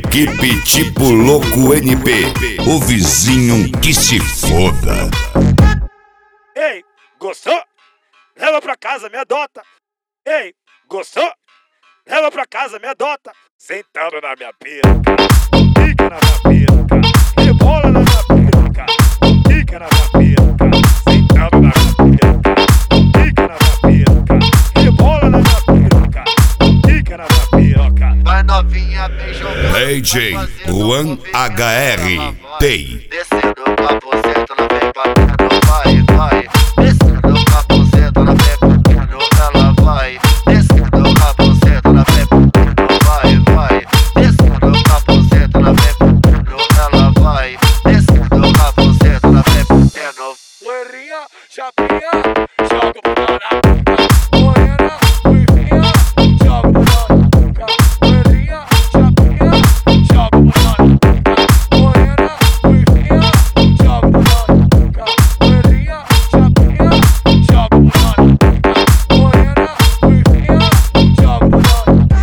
Equipe Tipo Louco NP, o vizinho que se foda. Ei, gostou? Leva pra casa, me adota. Ei, gostou? Leva pra casa, me adota. Sentado na minha piroca, fica na minha piroca, rebola na minha piroca, fica na minha piroca. Sentado na minha piroca, fica na minha piroca, rebola na minha piroca, fica na minha piroca. Vai novinha, bem jogando. DJ Juan HR Tei. Descendo o capuzeta, ela vem batendo, vai, vai. Descendo o capuzeta, ela vem batendo, ela vai. Descendo o capuzeta, ela vem batendo, vai, vai. Descendo o capuzeta, ela vem batendo, ela vai. Descendo o capuzeta, ela vem batendo. Loirinha, chapinha, joga o botão na boca. Morena, ruivinha, joga o botão na boca. Loirinha, chapinha, joga o botão na boca. Morena, ruivinha, joga o botão na boca. Loirinha, chapinha, joga o botão na boca. Morena, ruivinha, joga o botão na boca.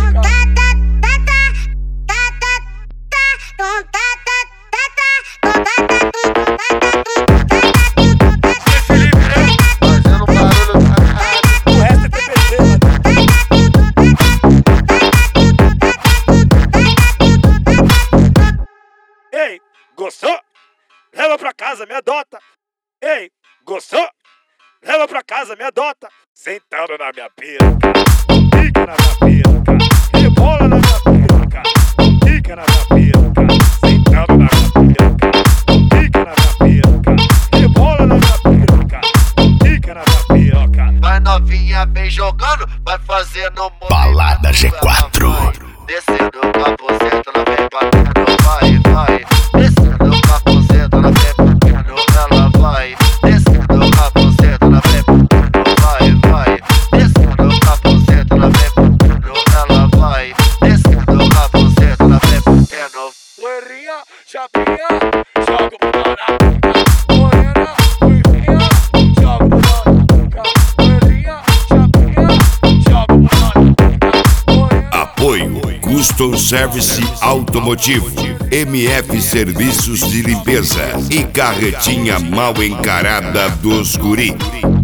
Fazendo barulho do caralho. O resto é TPC, Ei, gostou? Leva pra casa, me adota. Ei, gostou? Leva pra casa, me adota. Sentado na minha piroca, fica na minha piroca, rebola na minha piroca, fica na minha piroca. Sentado na minha piroca, fica na minha piroca, rebola na minha piroca, fica na minha piroca. Vai novinha, bem jogando, vai fazendo movimento. Balada G4. Ela vai. Descendo o capuzeta, ela vem batendo, vai, vai. Descendo o capuzeta, ela vem batendo, ela vai. Descendo o capuzeta, ela vem batendo, vai, vai. Descendo o capuzeta, ela vem batendo, ela vai. Descendo o capuzeta, ela vem batendo. Loirinha, chapinha, joga o botão na boca. Morena, ruivinha, joga o botão na boca. Loirinha, chapinha, joga o botão na boca. Morena, Apoio Custom Service Automotivo, MF Serviços de Limpeza e Carretinha Mal Encarada dos Guri.